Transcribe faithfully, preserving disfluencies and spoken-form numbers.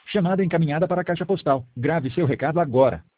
Chamada encaminhada para a caixa postal. Grave seu recado agora.